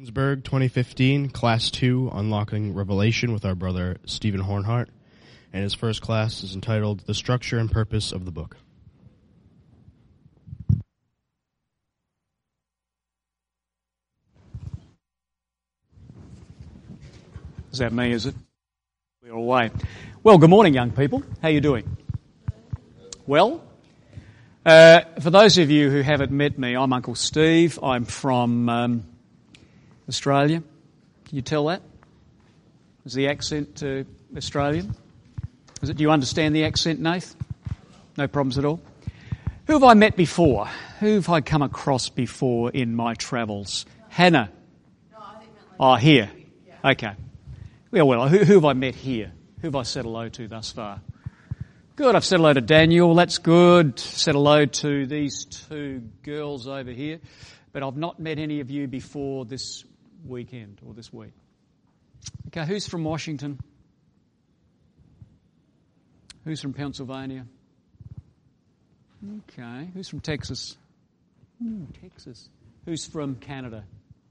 Williamsburg 2015, Class 2, Unlocking Revelation with our brother Stephen Hornhart. And his first class is entitled The Structure and Purpose of the Book. Is that me, is it? We're away. Well, good morning, young people. How are you doing? Well, for those of you who haven't met me, I'm Uncle Steve. I'm from Australia. Can you tell that? Is the accent Australian? Do you understand the accent, Nath? No problems at all? Who have I met before? Who have I come across before in my travels? Hannah? No, I think meant like here. Yeah. Okay. Well, who have I met here? Who have I said hello to thus far? Good, I've said hello to Daniel, that's good. Said hello to these two girls over here. But I've not met any of you before this weekend or this week. Okay, who's from Washington? Who's from Pennsylvania? Okay, who's from Texas? Texas. Who's from Canada?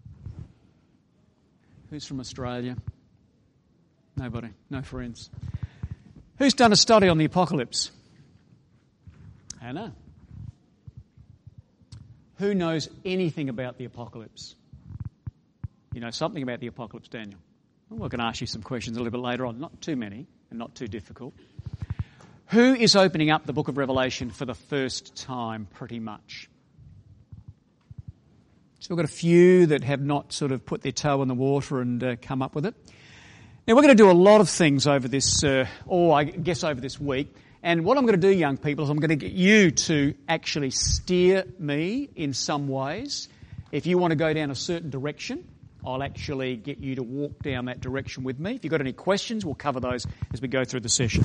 Who's from Australia? Nobody, no friends. Who's done a study on the apocalypse? Hannah. Who knows anything about the apocalypse? You know something about the apocalypse, Daniel? Well, I can ask you some questions a little bit later on. Not too many and not too difficult. Who is opening up the book of Revelation for the first time, pretty much? So we've got a few that have not sort of put their toe in the water and come up with it. Now, we're going to do a lot of things over this, over this week. And what I'm going to do, young people, is I'm going to get you to actually steer me in some ways. If you want to go down a certain direction, I'll actually get you to walk down that direction with me. If you've got any questions, we'll cover those as we go through the session.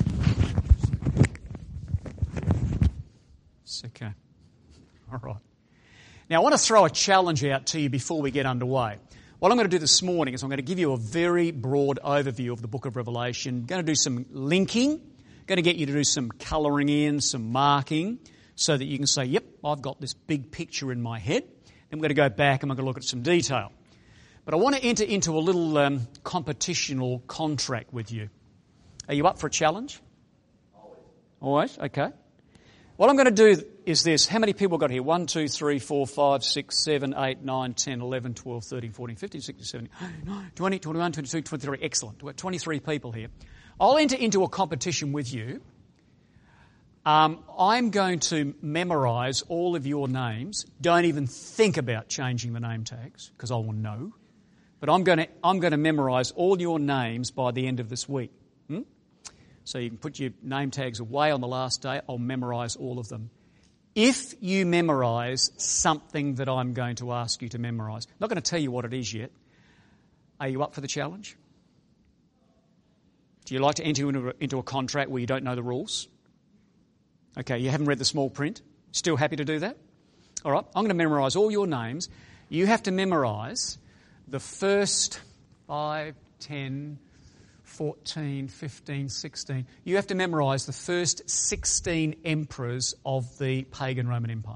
It's okay. All right. Now, I want to throw a challenge out to you before we get underway. What I'm going to do this morning is I'm going to give you a very broad overview of the book of Revelation. I'm going to do some linking. I'm going to get you to do some colouring in, some marking, so that you can say, yep, I've got this big picture in my head. Then we're going to go back and we're going to look at some detail. But I want to enter into a little competitional contract with you. Are you up for a challenge? Always? Okay. What I'm going to do is this. How many people got here? 1, 2, 3, 4, 5, 6, 7, 8, 9, 10, 11, 12, 13, 14, 15, 16, 17, 20, 21, 22, 23. Excellent. We've got 23 people here. I'll enter into a competition with you. I'm going to memorise all of your names. Don't even think about changing the name tags because I will know. But I'm going to memorise all your names by the end of this week. So you can put your name tags away on the last day. I'll memorise all of them. If you memorise something that I'm going to ask you to memorise, I'm not going to tell you what it is yet. Are you up for the challenge? Do you like to enter into a contract where you don't know the rules? Okay, you haven't read the small print. Still happy to do that? All right, I'm going to memorise all your names. You have to memorise the first 5, 10, 14, 15, 16. You have to memorise the first 16 emperors of the pagan Roman Empire.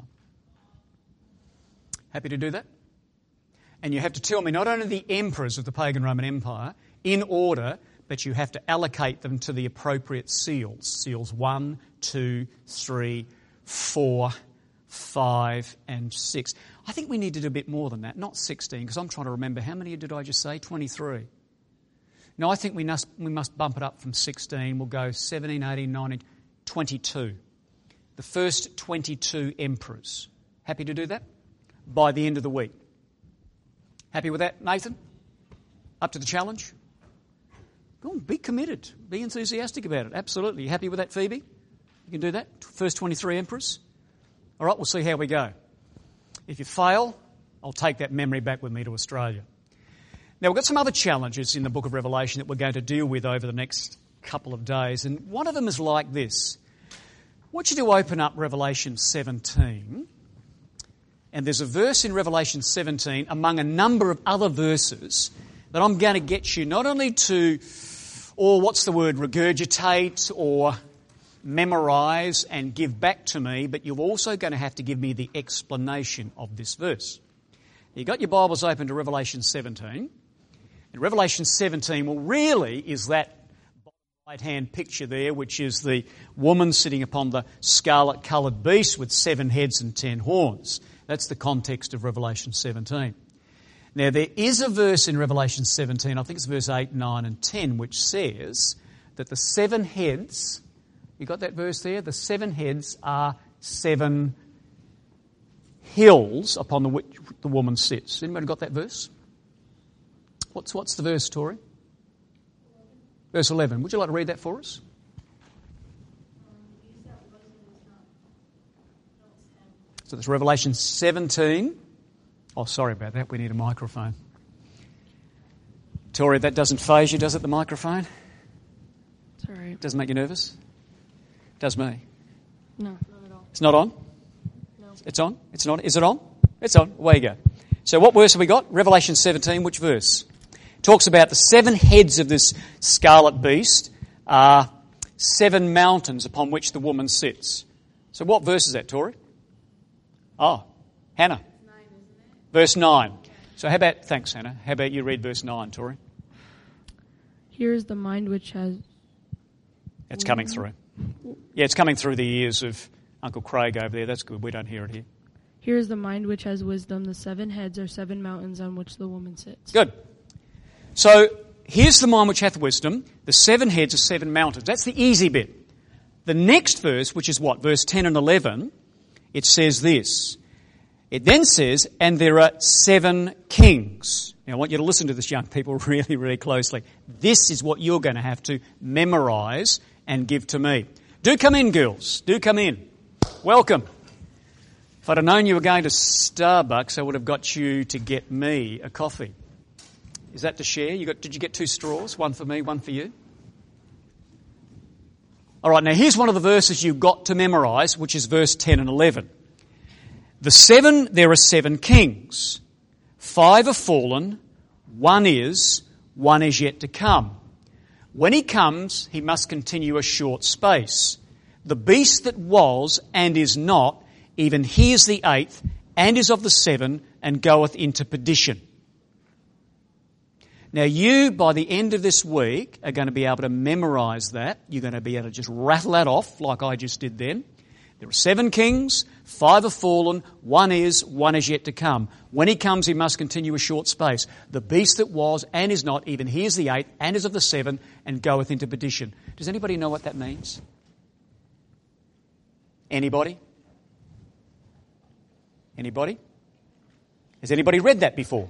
Happy to do that? And you have to tell me not only the emperors of the pagan Roman Empire in order, but you have to allocate them to the appropriate seals. Seals 1, 2, 3, 4, 5 and 6. I think we need to do a bit more than that, not 16, because I'm trying to remember how many did I just say? 23. No, I think we must bump it up from 16. We'll go 17, 18, 19, 22. The first 22 emperors. Happy to do that? By the end of the week. Happy with that, Nathan? Up to the challenge? Go on, be committed. Be enthusiastic about it. Absolutely. You happy with that, Phoebe? You can do that? First 23 emperors? All right, we'll see how we go. If you fail, I'll take that memory back with me to Australia. Now, we've got some other challenges in the book of Revelation that we're going to deal with over the next couple of days, and one of them is like this. I want you to open up Revelation 17, and there's a verse in Revelation 17 among a number of other verses that I'm going to get you not only to, regurgitate or memorise and give back to me, but you're also going to have to give me the explanation of this verse. You got your Bibles open to Revelation 17. And Revelation 17, well, really is that right-hand picture there, which is the woman sitting upon the scarlet-coloured beast with 7 heads and 10 horns. That's the context of Revelation 17. Now, there is a verse in Revelation 17, I think it's verse 8, 9 and 10, which says that the 7 heads, you got that verse there? The 7 heads are 7 hills upon which the woman sits. Anybody got that verse? What's the verse, Tori? Verse 11. Would you like to read that for us? So that's Revelation 17. Oh, sorry about that. We need a microphone. Tori, that doesn't faze you, does it, the microphone? It's all right. Doesn't make you nervous? Does me. No, not at all. It's not on? No. It's on? It's not? Is it on? It's on. Away you go. So what verse have we got? Revelation 17. Which verse? Talks about the 7 heads of this scarlet beast are 7 mountains upon which the woman sits. So what verse is that, Tori? Oh, Hannah. 9, isn't it? Verse 9. So thanks Hannah, how about you read verse 9, Tori? Here is the mind which has... It's coming through. Yeah, it's coming through the ears of Uncle Craig over there. That's good. We don't hear it here. Here is the mind which has wisdom. The 7 heads are 7 mountains on which the woman sits. Good. So, here's the mind which hath wisdom. The 7 heads are 7 mountains. That's the easy bit. The next verse, which is what? Verse 10 and 11, it says this. It then says, and there are 7 kings. Now, I want you to listen to this, young people, really, really closely. This is what you're going to have to memorise and give to me. Do come in, girls. Do come in. Welcome. If I'd have known you were going to Starbucks, I would have got you to get me a coffee. Is that to share? Did you get 2 straws? One for me, one for you? All right, now here's one of the verses you've got to memorise, which is verse 10 and 11. There are 7 kings. 5 are fallen, 1 is yet to come. When he comes, he must continue a short space. The beast that was and is not, even he is the 8th, and is of the 7, and goeth into perdition. Now you, by the end of this week, are going to be able to memorise that. You're going to be able to just rattle that off like I just did then. There are 7 kings, 5 are fallen, 1 is yet to come. When he comes, he must continue a short space. The beast that was and is not, even he is the 8th, and is of the 7, and goeth into perdition. Does anybody know what that means? Anybody? Anybody? Has anybody read that before?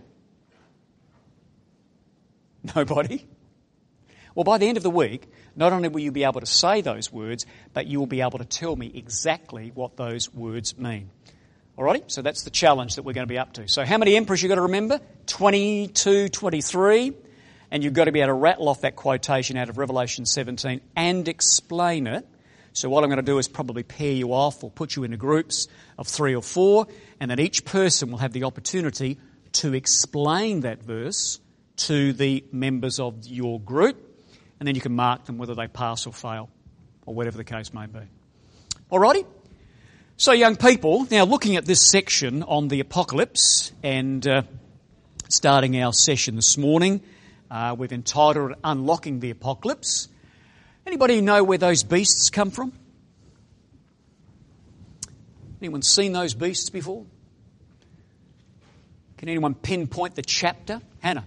Nobody? Well, by the end of the week, not only will you be able to say those words, but you will be able to tell me exactly what those words mean. Alrighty? So that's the challenge that we're going to be up to. So how many emperors you've got to remember? 22, 23. And you've got to be able to rattle off that quotation out of Revelation 17 and explain it. So what I'm going to do is probably pair you off or put you into groups of 3 or 4, and then each person will have the opportunity to explain that verse to the members of your group, and then you can mark them whether they pass or fail, or whatever the case may be. Alrighty? So young people, now looking at this section on the apocalypse, and starting our session this morning, we've entitled it Unlocking the Apocalypse. Anybody know where those beasts come from? Anyone seen those beasts before? Can anyone pinpoint the chapter? Hannah.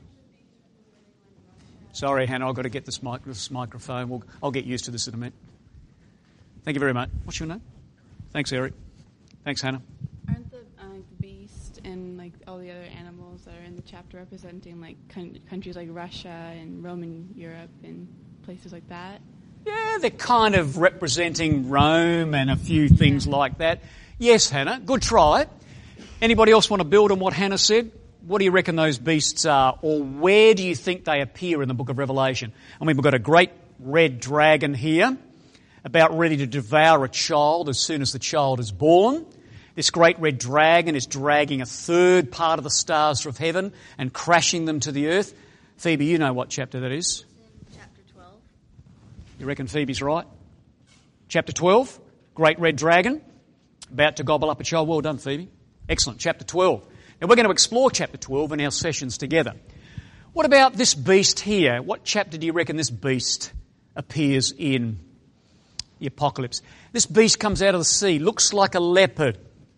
Sorry, Hannah, I've got to get this microphone. I'll get used to this in a minute. Thank you very much. What's your name? Thanks, Eric. Thanks, Hannah. Aren't the beast and all the other animals that are in the chapter representing countries like Russia and Roman Europe and places like that? Yeah, they're kind of representing Rome and a few things like that. Yes, Hannah, good try. Anybody else want to build on what Hannah said? What do you reckon those beasts are, or where do you think they appear in the book of Revelation? I mean, we've got a great red dragon here, about ready to devour a child as soon as the child is born. This great red dragon is dragging a third part of the stars of heaven and crashing them to the earth. Phoebe, you know what chapter that is. It's in chapter 12. You reckon Phoebe's right? Chapter 12, great red dragon, about to gobble up a child. Well done, Phoebe. Excellent. Chapter 12. And we're going to explore chapter 12 in our sessions together. What about this beast here? What chapter do you reckon this beast appears in the Apocalypse? This beast comes out of the sea, looks like a leopard,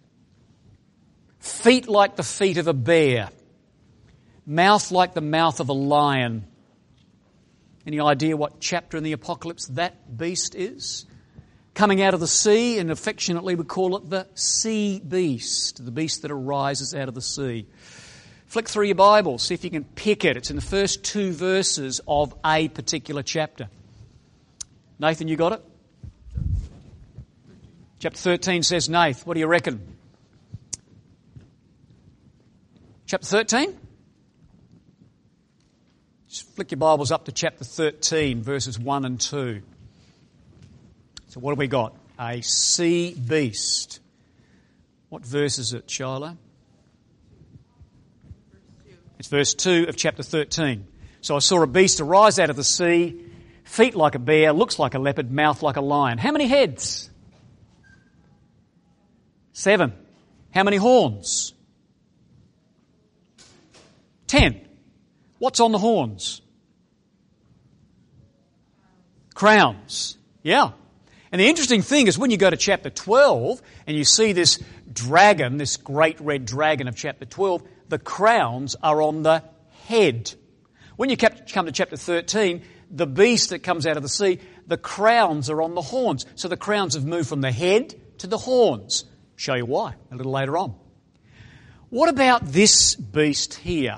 feet like the feet of a bear, mouth like the mouth of a lion. Any idea what chapter in the Apocalypse that beast is? Coming out of the sea, and affectionately we call it the sea beast, the beast that arises out of the sea. Flick through your Bible, see if you can pick it. It's in the first 2 verses of a particular chapter. Nathan, you got it? Chapter 13 says, Nath, what do you reckon? Chapter 13? Just flick your Bibles up to chapter 13, verses 1 and 2. So what have we got? A sea beast. What verse is it, Shiloh? It's verse 2 of chapter 13. So I saw a beast arise out of the sea, feet like a bear, looks like a leopard, mouth like a lion. How many heads? 7. How many horns? 10. What's on the horns? Crowns. Yeah. And the interesting thing is when you go to chapter 12 and you see this dragon, this great red dragon of chapter 12, the crowns are on the head. When you come to chapter 13, the beast that comes out of the sea, the crowns are on the horns. So the crowns have moved from the head to the horns. Show you why a little later on. What about this beast here?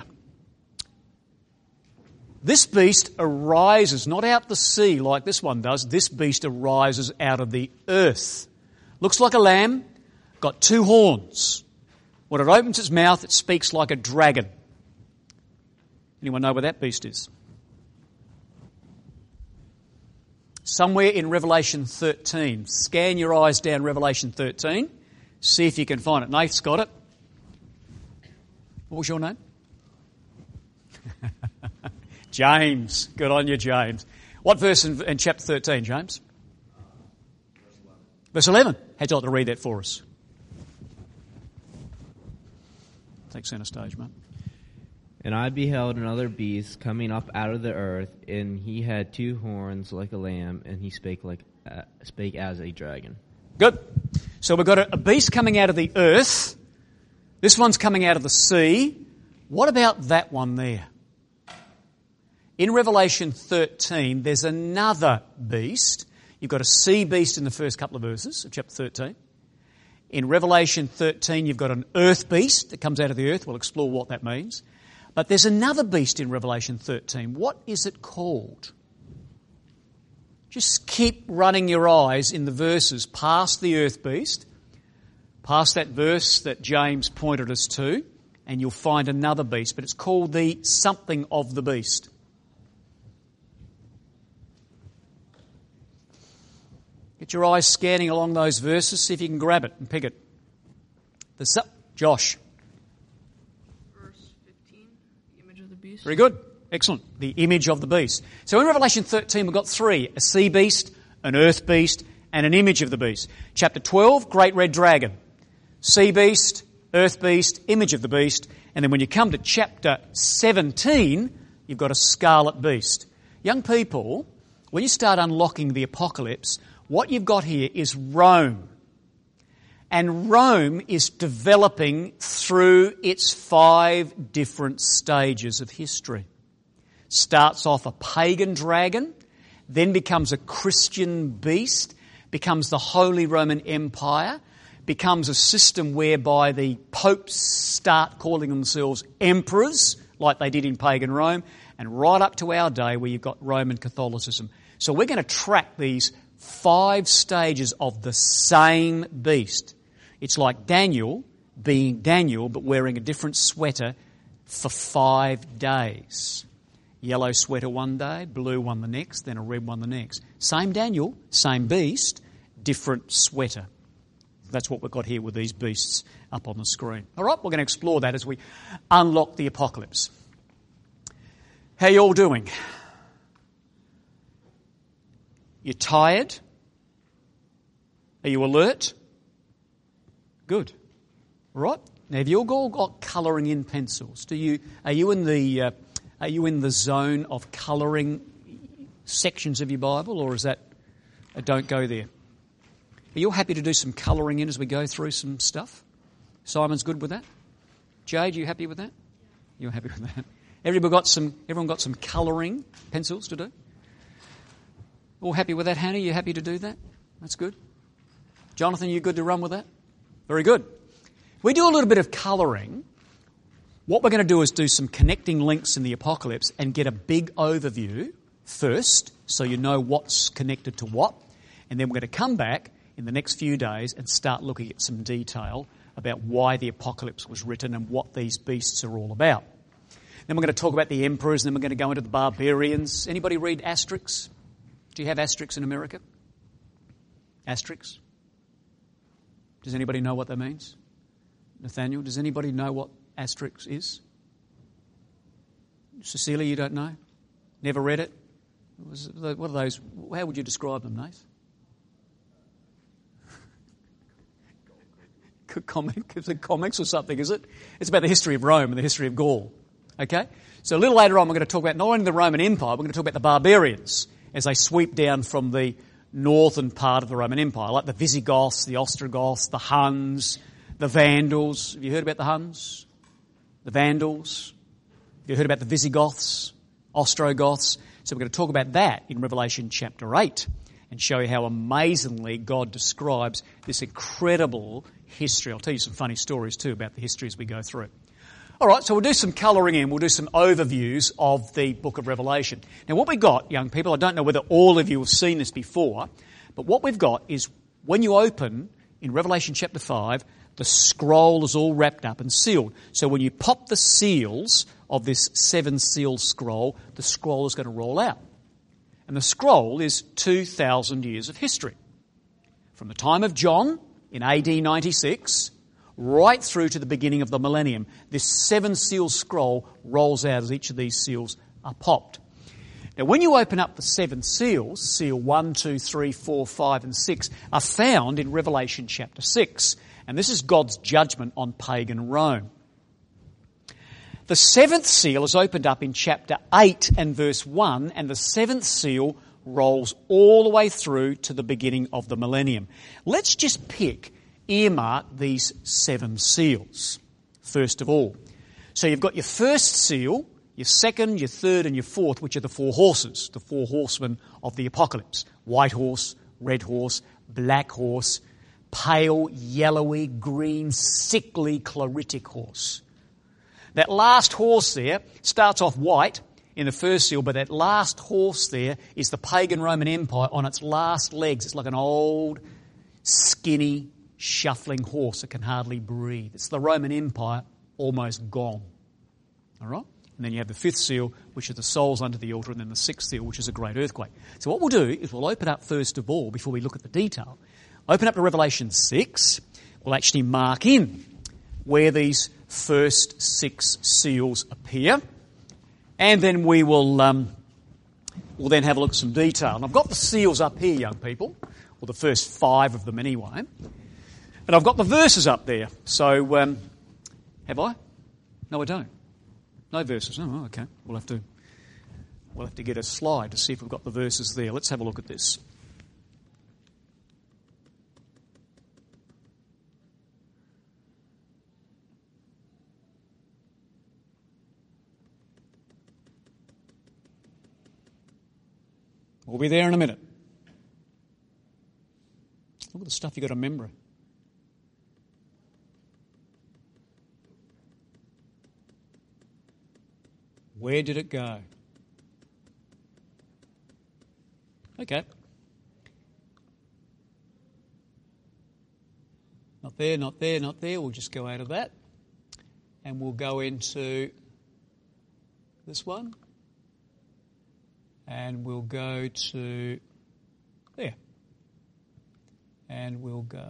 This beast arises not out the sea like this one does. This beast arises out of the earth. Looks like a lamb, got 2 horns. When it opens its mouth, it speaks like a dragon. Anyone know where that beast is? Somewhere in Revelation 13. Scan your eyes down Revelation 13. See if you can find it. Nath's got it. What was your name? James. Good on you, James. What verse in chapter 13, James? Verse 11. How'd you like to read that for us? Take centre stage, mate. And I beheld another beast coming up out of the earth, and he had 2 horns like a lamb, and he spake as a dragon. Good. So we've got a beast coming out of the earth. This one's coming out of the sea. What about that one there? In Revelation 13, there's another beast. You've got a sea beast in the first couple of verses of chapter 13. In Revelation 13, you've got an earth beast that comes out of the earth. We'll explore what that means. But there's another beast in Revelation 13. What is it called? Just keep running your eyes in the verses past the earth beast, past that verse that James pointed us to, and you'll find another beast. But it's called the something of the beast. Get your eyes scanning along those verses, see if you can grab it and pick it. Josh. Verse 15, the image of the beast. Very good. Excellent. The image of the beast. So in Revelation 13 we've got 3. A sea beast, an earth beast, and an image of the beast. Chapter 12, great red dragon. Sea beast, earth beast, image of the beast. And then when you come to chapter 17, you've got a scarlet beast. Young people, when you start unlocking the apocalypse, what you've got here is Rome. And Rome is developing through its 5 different stages of history. Starts off a pagan dragon, then becomes a Christian beast, becomes the Holy Roman Empire, becomes a system whereby the popes start calling themselves emperors, like they did in pagan Rome, and right up to our day where you've got Roman Catholicism. So we're going to track these 5 stages of the same beast. It's like Daniel being Daniel but wearing a different sweater for 5 days. Yellow sweater one day, blue one the next, then a red one the next. Same Daniel, same beast, different sweater. That's what we've got here with these beasts up on the screen. All right, we're going to explore that as we unlock the apocalypse. How you all doing? You tired? Are you alert? Good. All right. Now, have you all got colouring in pencils? Are you in the zone of colouring sections of your Bible, or is that don't go there? Are you all happy to do some colouring in as we go through some stuff? Simon's good with that. Jade, are you happy with that? You're happy with that. Everyone got some colouring pencils to do? All happy with that, Hannah? You happy to do that? That's good. Jonathan, you good to run with that? Very good. We do a little bit of colouring. What we're going to do is do some connecting links in the Apocalypse and get a big overview first, so you know what's connected to what. And then we're going to come back in the next few days and start looking at some detail about why the Apocalypse was written and what these beasts are all about. Then we're going to talk about the emperors, and then we're going to go into the barbarians. Anybody read Asterix? Do you have Asterix in America? Asterix? Does anybody know what that means? Nathaniel, does anybody know what Asterix is? Cecilia, you don't know? Never read it? What are those? How would you describe them, Nath? Is it comics or something, is it? It's about the history of Rome and the history of Gaul. Okay? So a little later on we're going to talk about not only the Roman Empire, we're going to talk about the barbarians as they sweep down from the northern part of the Roman Empire, like the Visigoths, the Ostrogoths, the Huns, the Vandals. Have you heard about the Huns? The Vandals? Have you heard about the Visigoths? Ostrogoths? So we're going to talk about that in Revelation chapter 8 and show you how amazingly God describes this incredible history. I'll tell you some funny stories too about the history as we go through. All right, so we'll do some colouring in. We'll do some overviews of the book of Revelation. Now what we've got, young people, I don't know whether all of you have seen this before, but what we've got is when you open in Revelation chapter 5, the scroll is all wrapped up and sealed. So when you pop the seals of this 7-seal scroll, the scroll is going to roll out. And the scroll is 2,000 years of history. From the time of John in AD 96 right through to the beginning of the millennium, this 7-seal scroll rolls out as each of these seals are popped. Now when you open up the 7 seals, seal 1, 2, 3, 4, 5 and 6 are found in Revelation chapter 6. And this is God's judgment on pagan Rome. The 7th seal is opened up in chapter 8 and verse 1, and the 7th seal rolls all the way through to the beginning of the millennium. Let's just earmark these 7 seals, first of all. So you've got your first seal, your second, your third and your fourth, which are the 4 horses, the 4 horsemen of the Apocalypse. White horse, red horse, black horse, pale, yellowy, green, sickly, chloritic horse. That last horse there starts off white in the first seal, but that last horse there is the pagan Roman Empire on its last legs. It's like an old, skinny, shuffling horse that can hardly breathe. It's the Roman Empire almost gone. All right? And then you have the 5th seal, which are the souls under the altar, and then the 6th seal, which is a great earthquake. So what we'll do is we'll open up first of all, before we look at the detail, open up to Revelation 6. We'll actually mark in where these first 6 seals appear. And then we'll then have a look at some detail. And I've got the seals up here, young people, or the first 5 of them anyway. And I've got the verses up there. So, have I? No, I don't. No verses. Oh, okay. We'll have to get a slide to see if we've got the verses there. Let's have a look at this. We'll be there in a minute. Look at the stuff you've got to remember. Where did it go? Okay. Not there, not there, not there. We'll just go out of that. And we'll go into this one. And we'll go to there. And we'll go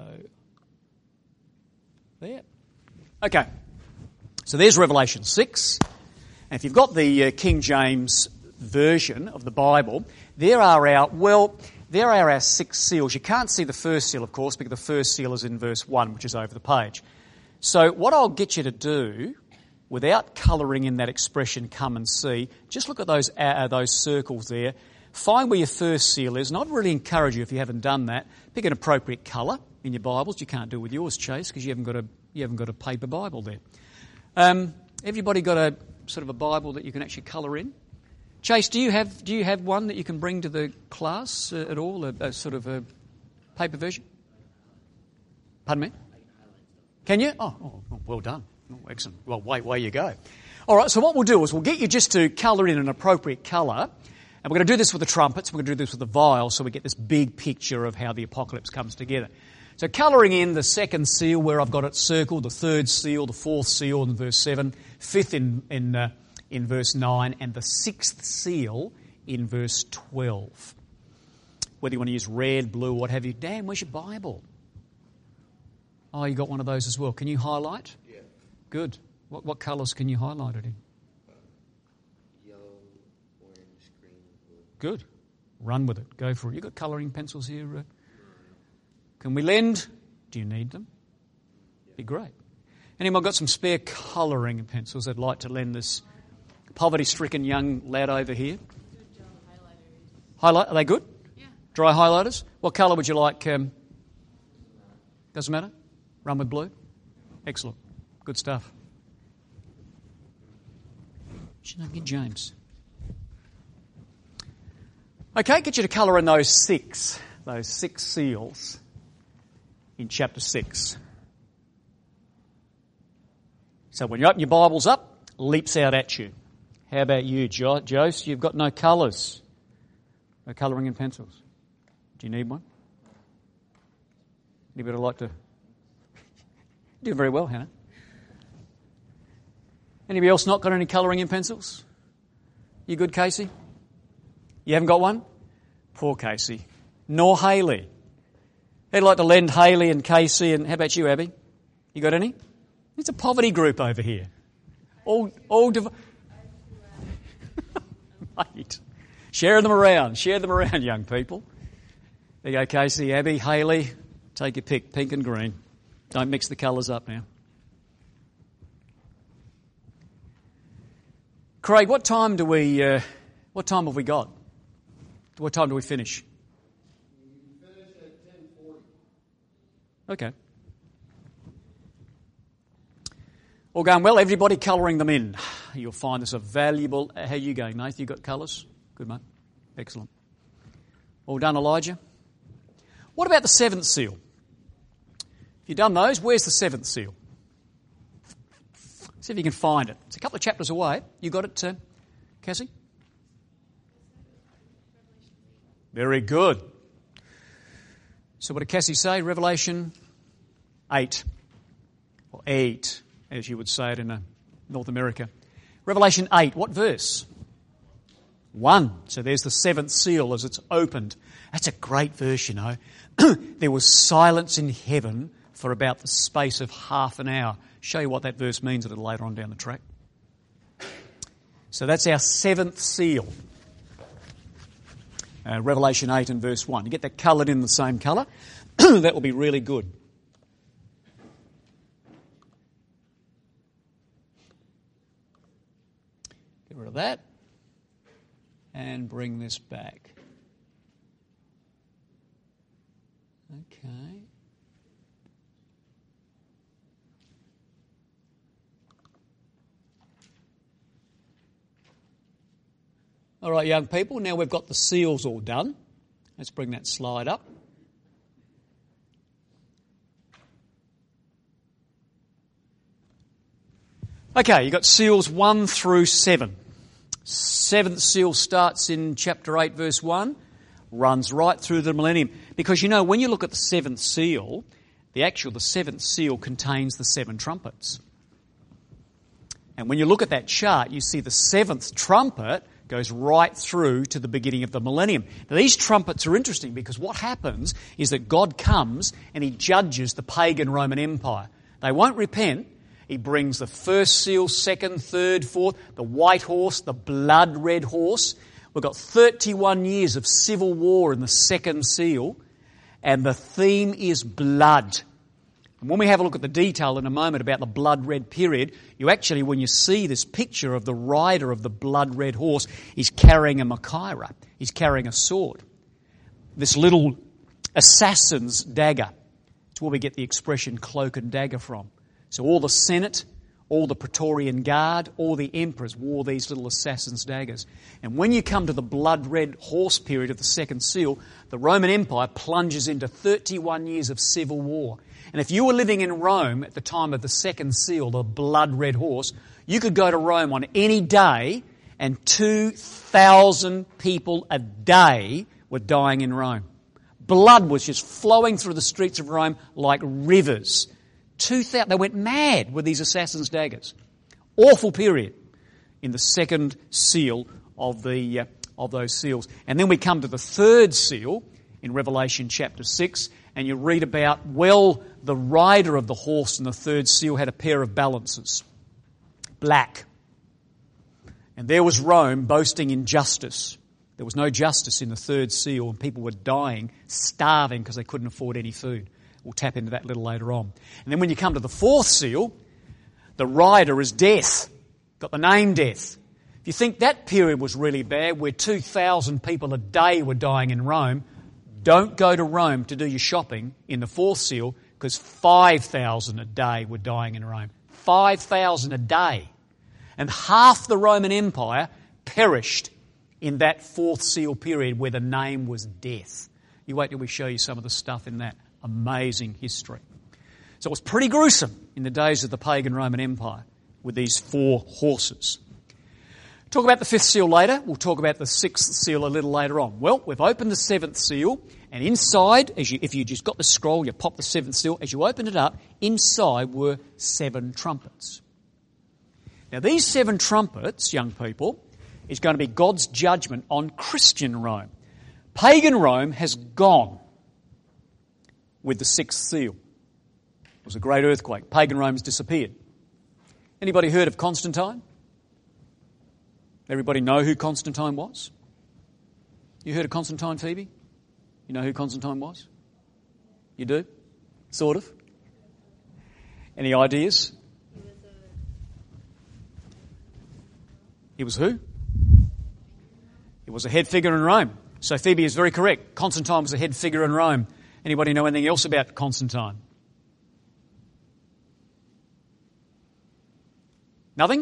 there. Okay. So there's Revelation 6. And if you've got the King James version of the Bible, there are our 6 seals. You can't see the first seal, of course, because the first seal is in verse 1, which is over the page. So what I'll get you to do, without colouring in that expression come and see, just look at those circles there. Find where your first seal is, and I'd really encourage you, if you haven't done that, pick an appropriate colour in your Bibles. You can't do it with yours, Chase, because you haven't got a paper Bible there. Everybody got a sort of a Bible that you can actually colour in? Chase, do you have one that you can bring to the class at all, a sort of a paper version? Pardon me? Can you? Oh, well done. Oh, excellent. Well, way you go. All right, so what we'll do is we'll get you just to colour in an appropriate colour, and we're going to do this with the trumpets, we're going to do this with the vials, so we get this big picture of how the apocalypse comes together. So colouring in the second seal where I've got it circled, the third seal, the fourth seal in verse 7, fifth in verse 9, and the sixth seal in verse 12. Whether you want to use red, blue, what have you. Dan, where's your Bible? Oh, you got one of those as well. Can you highlight? Yeah. Good. What colours can you highlight it in? Yellow, orange, green, blue. Good. Run with it. Go for it. You got colouring pencils here? Can we lend? Do you need them? Be great. Anyone got some spare colouring pencils they'd like to lend this poverty-stricken young lad over here? Highlight? Are they good? Yeah. Dry highlighters? What colour would you like? Doesn't matter? Run with blue? Excellent. Good stuff. Should I get James? Okay, get you to colour in those six seals in chapter 6. So when you open your Bibles up, leaps out at you. How about you, Jose? You've got no colours. No colouring in pencils. Do you need one? Anybody like to? Doing very well, Hannah. Anybody else not got any colouring in pencils? You good, Casey? You haven't got one? Poor Casey. Nor Hayley. I'd like to lend Hayley and Casey, and how about you, Abby? You got any? It's a poverty group over here. All Mate. Share them around, young people. There you go, Casey, Abby, Hayley. Take your pick, pink and green. Don't mix the colours up now. Craig, what time have we got? What time do we finish? We finish at 10:40. Okay. All going well? Everybody colouring them in. You'll find this a valuable... How are you going, Nath? You got colours? Good, mate. Excellent. All done, Elijah? What about the seventh seal? If you've done those, where's the seventh seal? See if you can find it. It's a couple of chapters away. You got it, Cassie? Very good. So what did Cassie say? Revelation 8. Or 8, as you would say it in North America. Revelation 8, what verse? 1. So there's the seventh seal as it's opened. That's a great verse, you know. There was silence in heaven for about the space of half an hour. Show you what that verse means a little later on down the track. So that's our seventh seal. Revelation 8 and verse 1. You get that coloured in the same colour. That will be really good. Get rid of that. And bring this back. Okay. All right, young people, now we've got the seals all done. Let's bring that slide up. Okay, you've got seals 1 through 7. Seventh seal starts in chapter 8, verse 1, runs right through the millennium. Because, you know, when you look at the seventh seal, the seventh seal contains the 7 trumpets. And when you look at that chart, you see the 7th trumpet goes right through to the beginning of the millennium. Now, these trumpets are interesting because what happens is that God comes and He judges the pagan Roman Empire. They won't repent. He brings the first seal, second, third, fourth, the white horse, the blood red horse. We've got 31 years of civil war in the second seal, and the theme is blood. And when we have a look at the detail in a moment about the blood red period, you actually, when you see this picture of the rider of the blood red horse, he's carrying a machaira. He's carrying a sword. This little assassin's dagger. It's where we get the expression cloak and dagger from. So all the Senate, all the Praetorian Guard, all the emperors wore these little assassin's daggers. And when you come to the blood red horse period of the second seal, the Roman Empire plunges into 31 years of civil war. And if you were living in Rome at the time of the second seal, the blood red horse, you could go to Rome on any day and 2,000 people a day were dying in Rome. Blood was just flowing through the streets of Rome like rivers. 2,000, they went mad with these assassin's daggers. Awful period in the second seal of those seals. And then we come to the third seal in Revelation chapter 6, and you read about, well, the rider of the horse in the third seal had a pair of balances, black. And there was Rome boasting in justice. There was no justice in the third seal, and people were dying, starving because they couldn't afford any food. We'll tap into that a little later on. And then when you come to the fourth seal, the rider is death. Got the name death. If you think that period was really bad, where 2,000 people a day were dying in Rome, don't go to Rome to do your shopping in the fourth seal, because 5,000 a day were dying in Rome. 5,000 a day. And half the Roman Empire perished in that fourth seal period where the name was death. You wait till we show you some of the stuff in that amazing history. So it was pretty gruesome in the days of the pagan Roman Empire with these four horses. Talk about the fifth seal later. We'll talk about the sixth seal a little later on. Well, we've opened the seventh seal, and inside, if you just got the scroll, you pop the seventh seal. As you open it up, inside were 7 trumpets. Now, these 7 trumpets, young people, is going to be God's judgment on Christian Rome. Pagan Rome has gone with the sixth seal. It was a great earthquake. Pagan Rome has disappeared. Anybody heard of Constantine? Everybody know who Constantine was? You heard of Constantine, Phoebe? You know who Constantine was? You do? Sort of? Any ideas? He was who? He was a head figure in Rome. So Phoebe is very correct. Constantine was a head figure in Rome. Anybody know anything else about Constantine? Nothing?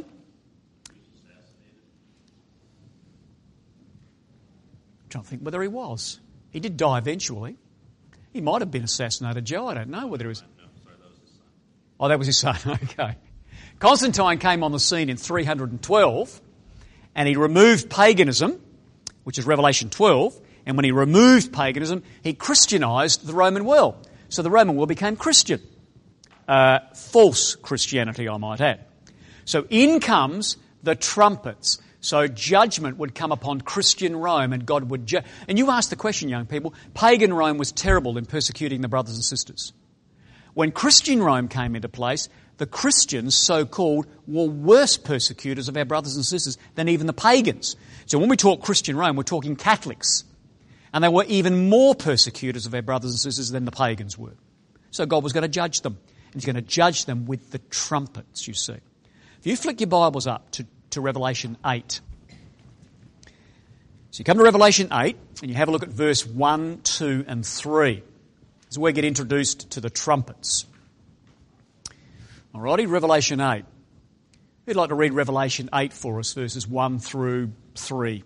I'm trying to think whether he was. He did die eventually. He might have been assassinated, Joe. I don't know whether he was. No, sorry, that was his son. Oh, that was his son. Okay. Constantine came on the scene in 312, and he removed paganism, which is Revelation 12. And when he removed paganism, he Christianized the Roman world. So the Roman world became Christian. False Christianity, I might add. So in comes the trumpets. So judgment would come upon Christian Rome, and God would judge. And you ask the question, young people, pagan Rome was terrible in persecuting the brothers and sisters. When Christian Rome came into place, the Christians, so-called, were worse persecutors of our brothers and sisters than even the pagans. So when we talk Christian Rome, we're talking Catholics. And they were even more persecutors of our brothers and sisters than the pagans were. So God was going to judge them. And He's going to judge them with the trumpets, you see. If you flick your Bibles up to Revelation 8. So you come to Revelation 8 and you have a look at verse 1, 2 and 3. This is where we get introduced to the trumpets. Alrighty, Revelation 8. Who'd like to read Revelation 8 for us, verses 1 through 3?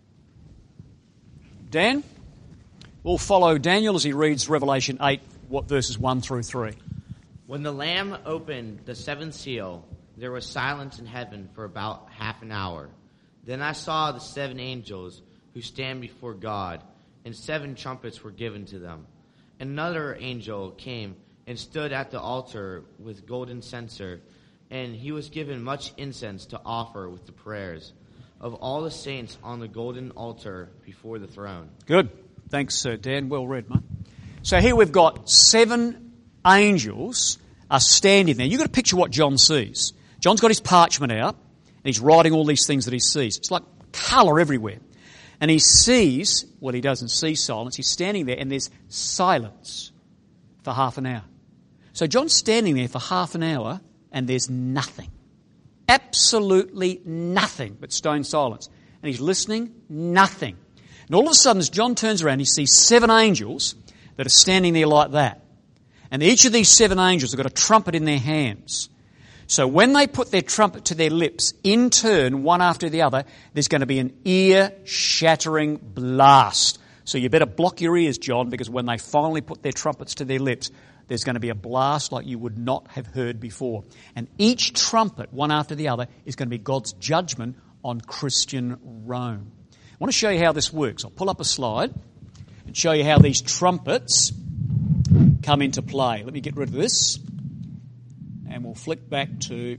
Dan? We'll follow Daniel as he reads Revelation 8, verses 1 through 3. When the Lamb opened the seventh seal, there was silence in heaven for about half an hour. Then I saw the 7 angels who stand before God, and 7 trumpets were given to them. Another angel came and stood at the altar with golden censer, and he was given much incense to offer with the prayers of all the saints on the golden altar before the throne. Good. Thanks, Dan. Well read, mate. So here we've got 7 angels are standing there. You've got to picture what John sees. John's got his parchment out, and he's writing all these things that he sees. It's like colour everywhere. And he sees, he doesn't see silence, he's standing there and there's silence for half an hour. So John's standing there for half an hour and there's nothing. Absolutely nothing but stone silence. And he's listening, nothing. And all of a sudden, as John turns around, he sees 7 angels that are standing there like that. And each of these 7 angels have got a trumpet in their hands. So when they put their trumpet to their lips, in turn, one after the other, there's going to be an ear-shattering blast. So you better block your ears, John, because when they finally put their trumpets to their lips, there's going to be a blast like you would not have heard before. And each trumpet, one after the other, is going to be God's judgment on Christian Rome. I want to show you how this works. I'll pull up a slide and show you how these trumpets come into play. Let me get rid of this. And we'll flick back to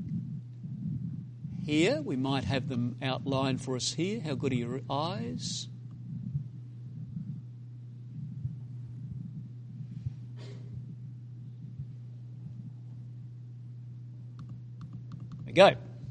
here. We might have them outlined for us here. How good are your eyes? There we go.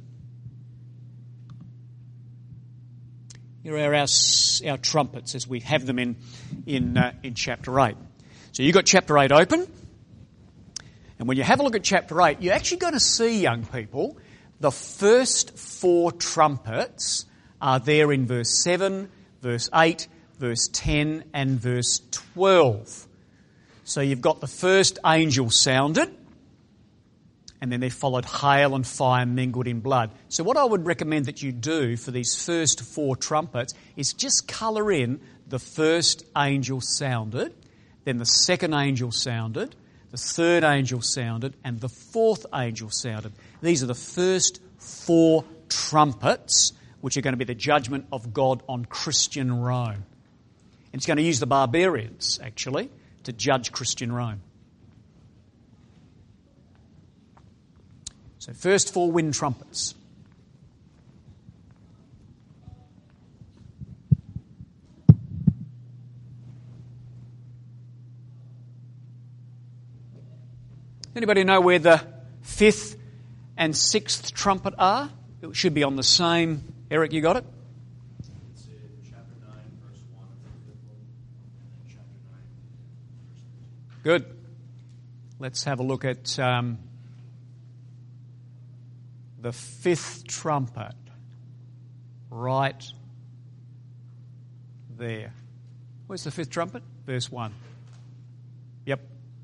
Here are our trumpets as we have them in chapter 8. So you've got chapter 8 open. And when you have a look at chapter 8, you're actually going to see, young people, the first 4 trumpets are there in verse 7, verse 8, verse 10 and verse 12. So you've got the first angel sounded, and then there followed hail and fire mingled in blood. So what I would recommend that you do for these first 4 trumpets is just colour in the first angel sounded, then the second angel sounded, the third angel sounded, and the fourth angel sounded. These are the first 4 trumpets, which are going to be the judgment of God on Christian Rome. And it's going to use the barbarians, actually, to judge Christian Rome. So first 4 wind trumpets. Anybody know where the 5th and 6th trumpet are? It should be on the same... Eric, you got it? It's in chapter 9, verse 1 of the 5th book, and then chapter 9, verse 13. Good. Let's have a look at the 5th trumpet. Right there. Where's the 5th trumpet? Verse 1. Yep.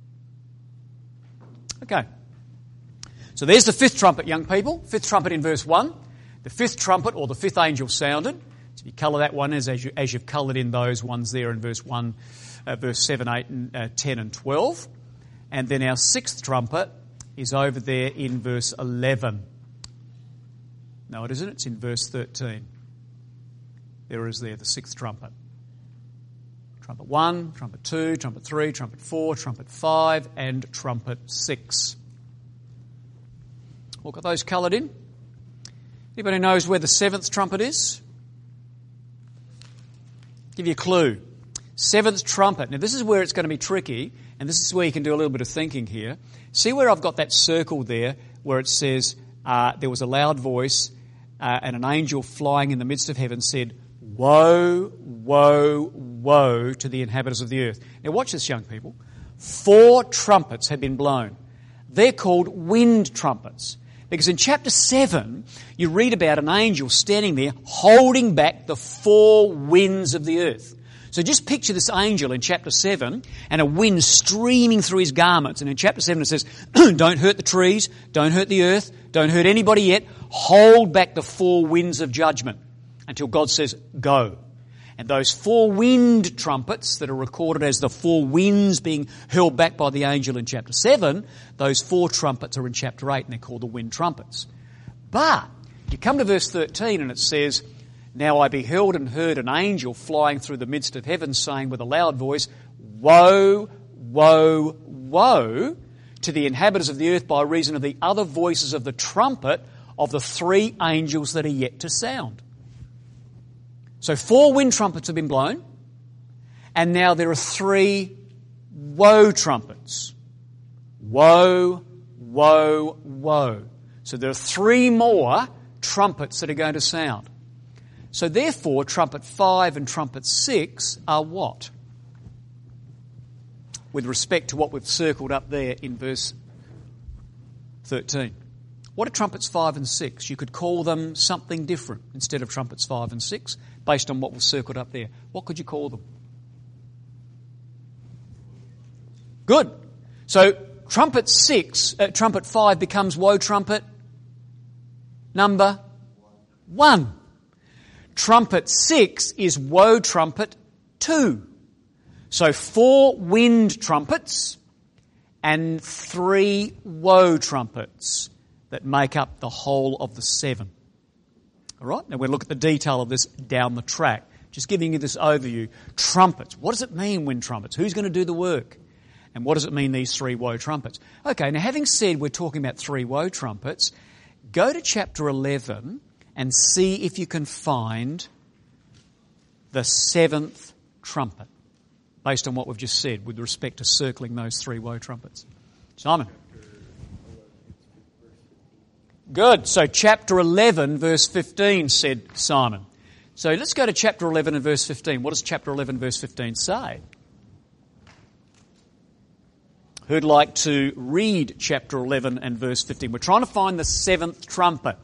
Okay. So there's the 5th trumpet, young people. 5th trumpet in verse 1. The 5th trumpet, or the 5th angel, sounded. So you colour that one as you've coloured in those ones there in verse 1, verse 7, 8, and 10 and 12. And then our 6th trumpet is over there in verse 11. No, it isn't. It's in verse 13. There is there, the 6th trumpet. Trumpet 1, trumpet 2, trumpet 3, trumpet 4, trumpet 5, and trumpet 6. All got those coloured in? Anybody knows where the 7th trumpet is? Give you a clue. 7th trumpet. Now this is where it's going to be tricky, and this is where you can do a little bit of thinking here. See where I've got that circle there, where it says, there was a loud voice, and an angel flying in the midst of heaven said, "Woe, woe, woe to the inhabitants of the earth." Now watch this, young people. 4 trumpets have been blown. They're called wind trumpets. Because in chapter 7, you read about an angel standing there holding back the 4 winds of the earth. So just picture this angel in chapter 7 and a wind streaming through his garments. And in chapter 7 it says, don't hurt the trees, don't hurt the earth, don't hurt anybody yet. Hold back the 4 winds of judgment until God says, go. And those 4 wind trumpets that are recorded as the 4 winds being held back by the angel in chapter 7, those 4 trumpets are in chapter 8 and they're called the wind trumpets. But you come to verse 13 and it says, "Now I beheld and heard an angel flying through the midst of heaven, saying with a loud voice, Woe, woe, woe to the inhabitants of the earth by reason of the other voices of the trumpet of the 3 angels that are yet to sound." So 4 wind trumpets have been blown, and now there are 3 woe trumpets. Woe, woe, woe. So there are 3 more trumpets that are going to sound. So therefore, trumpet 5 and trumpet 6 are what? with respect to what we've circled up there in verse 13. What are trumpets 5 and 6? You could call them something different instead of trumpets 5 and 6, based on what was circled up there. What could you call them? Good. So trumpet 5 becomes woe trumpet number 1. Trumpet 6 is woe trumpet 2. So 4 wind trumpets and 3 woe trumpets that make up the whole of the 7. All right? Now we'll look at the detail of this down the track. Just giving you this overview. Trumpets. What does it mean, wind trumpets? Who's going to do the work? And what does it mean, these 3 woe trumpets? Okay, now having said we're talking about 3 woe trumpets, go to chapter 11 and see if you can find the 7th trumpet, based on what we've just said with respect to circling those 3 woe trumpets. Simon. Good. So chapter 11 verse 15 said Simon. So let's go to chapter 11 and verse 15. What does chapter 11 verse 15 say? Who'd like to read chapter 11 and verse 15? We're trying to find the 7th trumpet.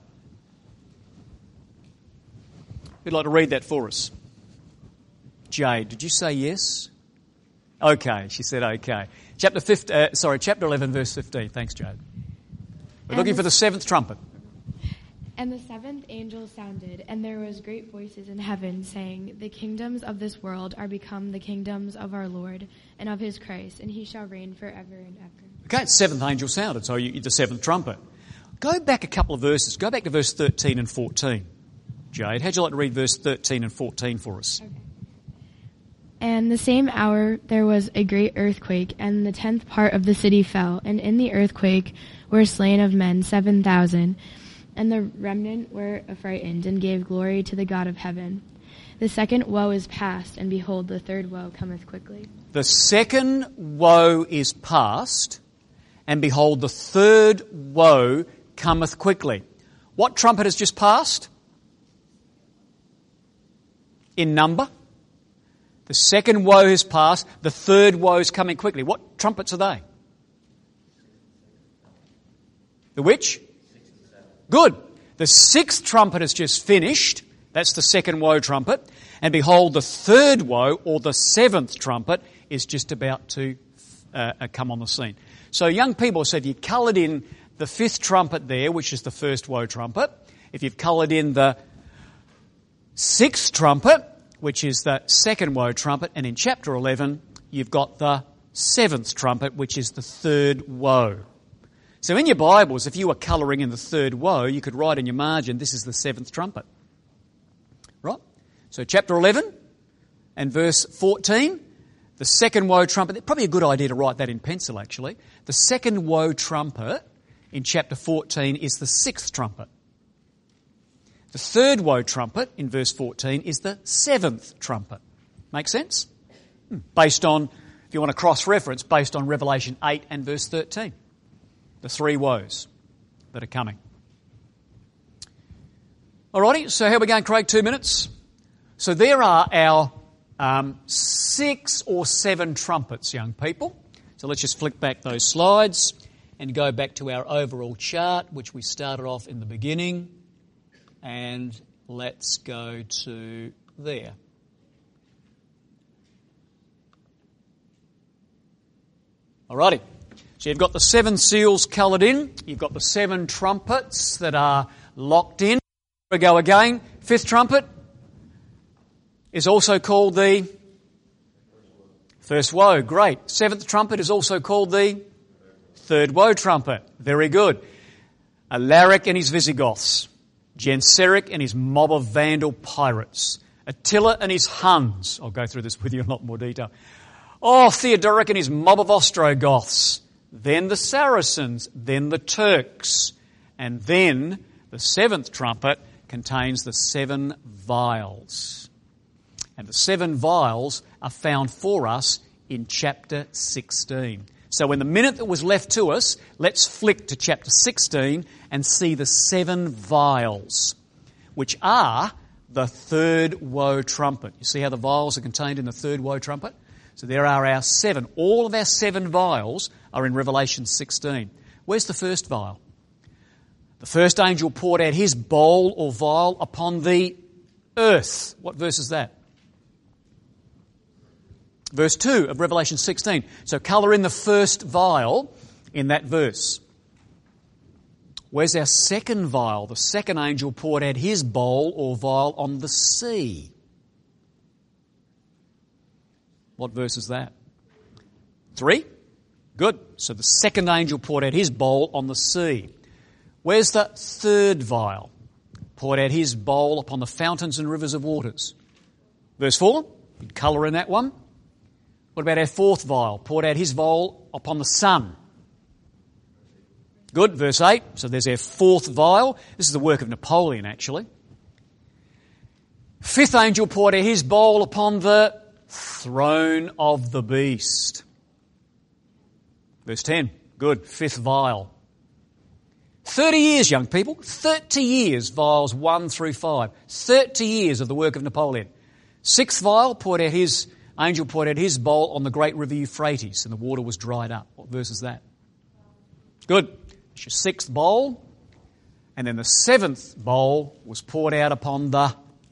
Who'd like to read that for us? Jade, did you say yes? Okay, she said okay. Chapter 11 verse 15. Thanks, Jade. We're looking for the 7th trumpet. And the 7th angel sounded, and there was great voices in heaven saying, the kingdoms of this world are become the kingdoms of our Lord and of his Christ, and he shall reign forever and ever. Okay, 7th angel sounded, so the 7th trumpet. Go back a couple of verses. Go back to verse 13 and 14. Jade, how'd you like to read verse 13 and 14 for us? Okay. And the same hour there was a great earthquake, and the 10th part of the city fell, and in the earthquake were slain of men 7,000, and the remnant were affrighted, and gave glory to the God of heaven. The second woe is past, and behold, the third woe cometh quickly. The second woe is past, and behold, the third woe cometh quickly. What trumpet has just passed? In number. The second woe has passed. The third woe is coming quickly. What trumpets are they? The which? Good. The 6th trumpet has just finished. That's the second woe trumpet. And behold, the third woe, or the 7th trumpet, is just about to come on the scene. So young people, so if you coloured in the 5th trumpet there, which is the first woe trumpet, if you've coloured in the 6th trumpet, which is the second woe trumpet, and in chapter 11, you've got the 7th trumpet, which is the third woe. So in your Bibles, if you were colouring in the third woe, you could write in your margin, this is the 7th trumpet. Right? So chapter 11 and verse 14, the second woe trumpet, probably a good idea to write that in pencil actually. The second woe trumpet in chapter 14 is the 6th trumpet. The third woe trumpet in verse 14 is the 7th trumpet. Make sense? Based on, if you want to cross-reference, based on Revelation 8 and verse 13. The 3 woes that are coming. Alrighty, so how are we going, Craig? 2 minutes? So there are our 6 or 7 trumpets, young people. So let's just flick back those slides and go back to our overall chart, which we started off in the beginning. And let's go to there. Alrighty. So you've got the 7 seals coloured in. You've got the 7 trumpets that are locked in. Here we go again. 5th trumpet is also called the first woe. Great. 7th trumpet is also called the third woe trumpet. Very good. Alaric and his Visigoths. Genseric and his mob of Vandal pirates. Attila and his Huns. I'll go through this with you in a lot more detail. Oh, Theodoric and his mob of Ostrogoths. Then the Saracens. Then the Turks. And then the 7th trumpet contains the 7 vials. And the 7 vials are found for us in chapter 16. So in the minute that was left to us, let's flick to chapter 16 and see the 7 vials, which are the third woe trumpet. You see how the vials are contained in the third woe trumpet? So there are our 7. All of our 7 vials are in Revelation 16. Where's the first vial? The first angel poured out his bowl or vial upon the earth. What verse is that? Verse 2 of Revelation 16. So colour in the first vial in that verse. Where's our second vial? The second angel poured out his bowl or vial on the sea. What verse is that? 3? Good. So the second angel poured out his bowl on the sea. Where's the third vial? Poured out his bowl upon the fountains and rivers of waters. Verse 4. You'd colour in that one. What about our fourth vial? Poured out his bowl upon the sun. Good. Verse 8. So there's our fourth vial. This is the work of Napoleon, actually. Fifth angel poured out his bowl upon the throne of the beast. Verse 10. Good. Fifth vial. 30 years, young people. 30 years, vials 1 through 5. 30 years of the work of Napoleon. Sixth vial, angel poured out his bowl on the great river Euphrates, and the water was dried up. What verse is that? Good. It's your sixth bowl. And then the seventh bowl was poured out upon the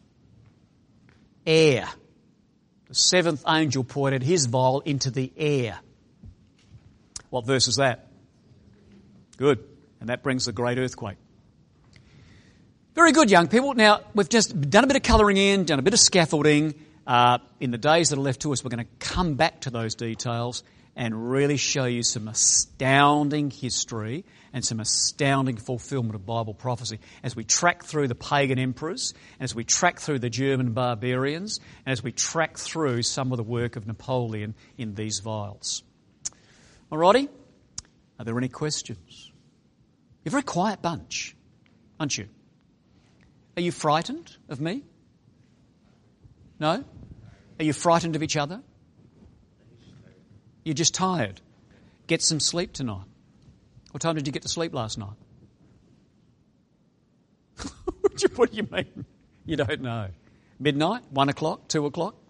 air. The seventh angel poured out his vial into the air. What verse is that? Good. And that brings the great earthquake. Very good, young people. Now, we've just done a bit of colouring in, done a bit of scaffolding. In the days that are left to us, we're going to come back to those details and really show you some astounding history and some astounding fulfilment of Bible prophecy as we track through the pagan emperors, and as we track through the German barbarians, and as we track through some of the work of Napoleon in these vials. Alrighty? Are there any questions? You're a very quiet bunch, aren't you? Are you frightened of me? No? Are you frightened of each other? You're just tired. Get some sleep tonight. What time did you get to sleep last night? What do you mean? You don't know. Midnight? 1 o'clock? 2 o'clock?